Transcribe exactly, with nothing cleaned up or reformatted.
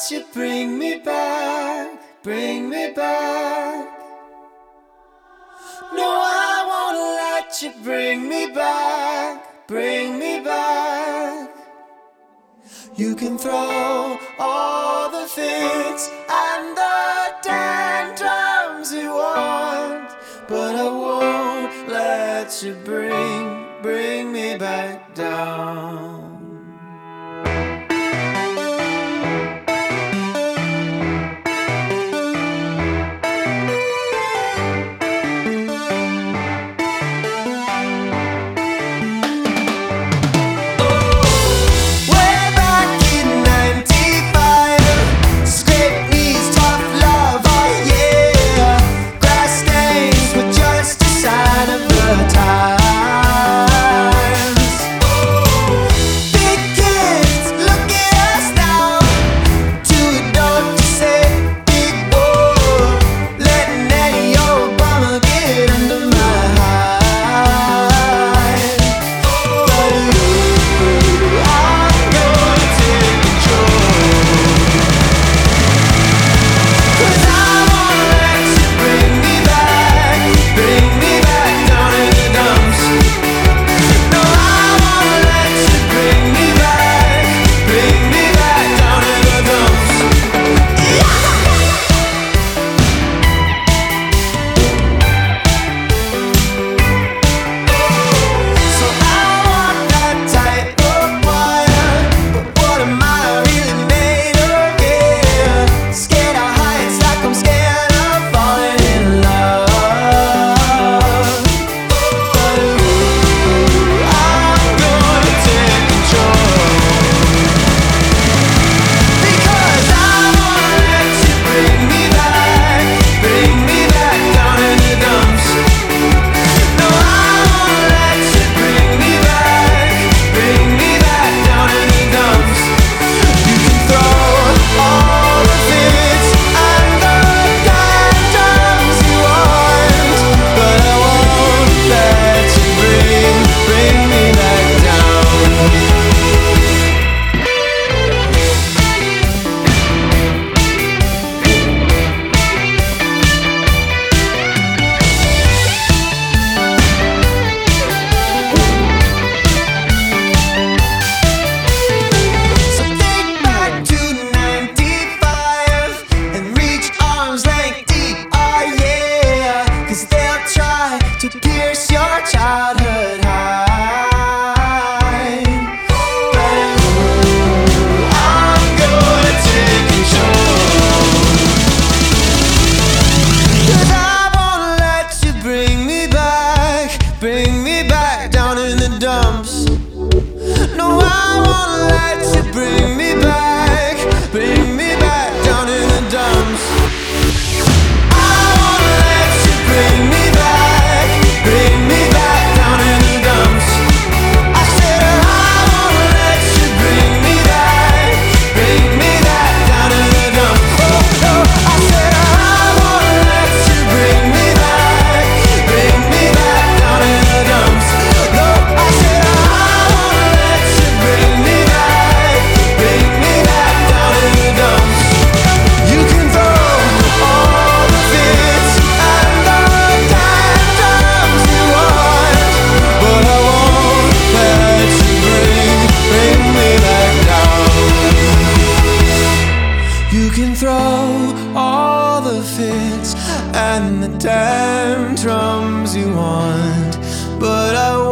you bring me back, bring me back. No, I wanna let you bring me back, bring me back. You can throw all the fits and the tantrums you want, but I won't let you bring, bring me back down. And the tantrums you want, but I